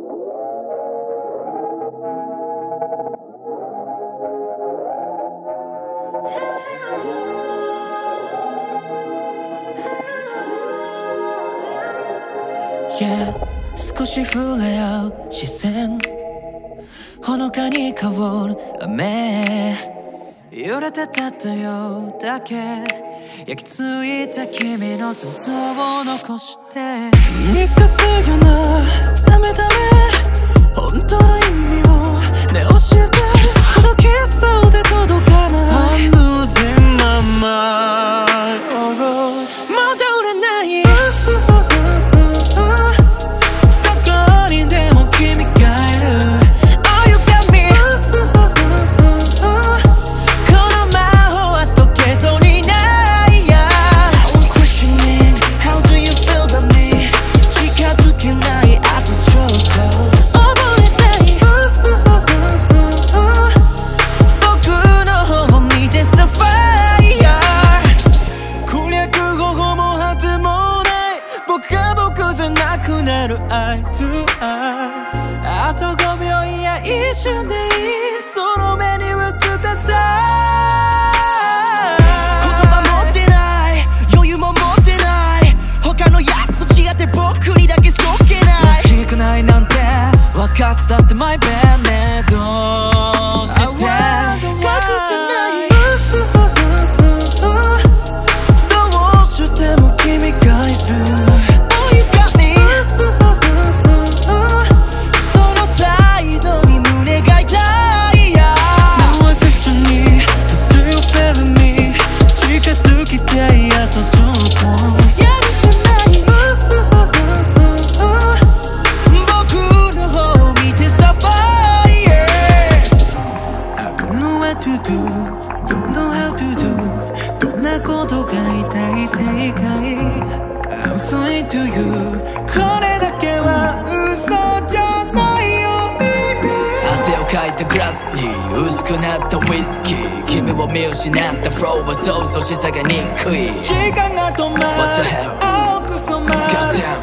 Yeah、 少し触れ合う視線、ほのかに香る雨、揺れてた太陽だけ焼き付いた君の残像を残して、見透かすような冷めた目、本当の意味をね教えて、届きそうで届かない I'm losing my mind、 戻れないeye to eye、 あと5秒いや一瞬でいい、その目に映ったさ、言葉持ってない余裕も持ってない、他のやつと違って僕にだけそっけない、らしくないなんて分かってたって my bad ね、どうして隠せないどうしても君がいる、どんなことが言いたい正解 I'm sorry to you、 これだけは嘘じゃないよ baby、 汗をかいたグラスに薄くなったウイスキー、君を見失ったフローは想像し下げにくい、時間が止まる青く染まる